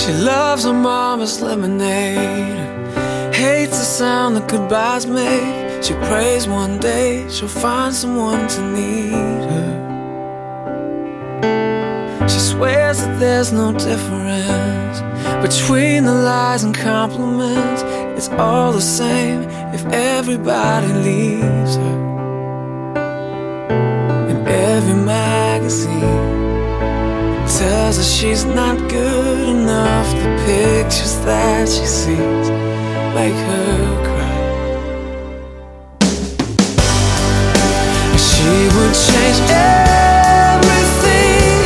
She loves her mama's lemonade, hates the sound that goodbyes make. She prays one day she'll find someone to need her. She swears that there's no difference between the lies and compliments. It's all the same if everybody leaves her. In every magazine tells her she's not good enough. The pictures that she sees make her cry. She would change everything,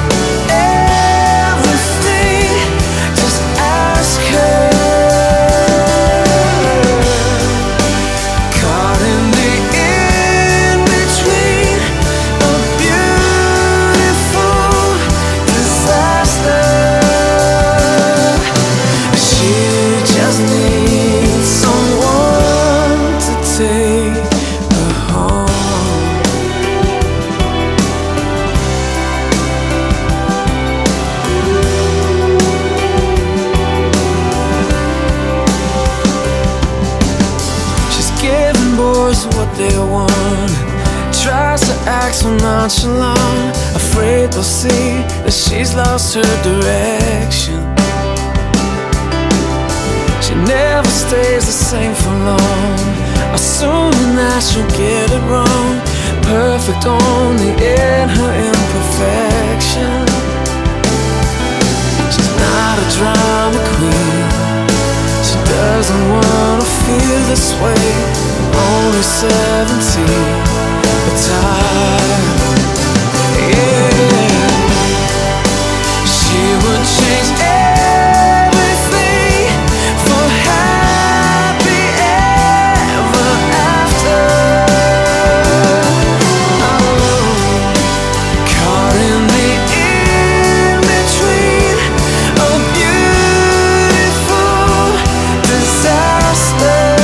everything. Just ask her. Caught in the in-between, a beautiful disaster. She just needs someone to take her home. She's giving boys what they want, tries to act so nonchalant, afraid they'll see that she's lost her direction. She never stays the same for long, assuming that she'll get it wrong. Perfect only in her imperfection. She's not a drama queen, she doesn't wanna feel this way. Only 17, but tired. Yeah. She would change everything for happy ever after. Caught in the in-between, a beautiful disaster.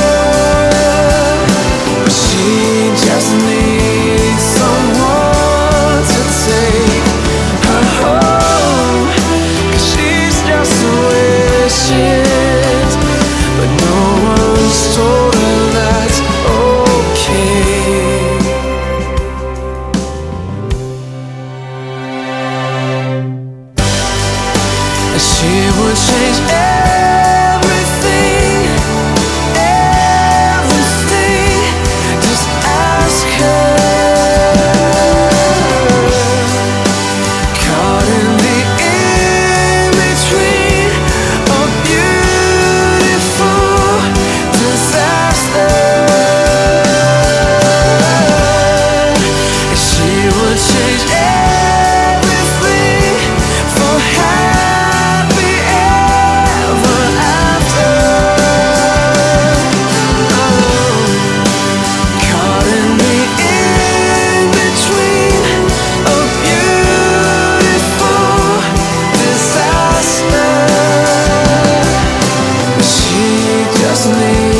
But she just needs someone to take her home, 'cause she's just so wishes, but no one's told her that's okay. And she would change everything, everything. Just ask her. Caught in the in-between, a beautiful disaster. And she would change everything for happy ever after. Caught in the in-between, a beautiful disaster. She just needs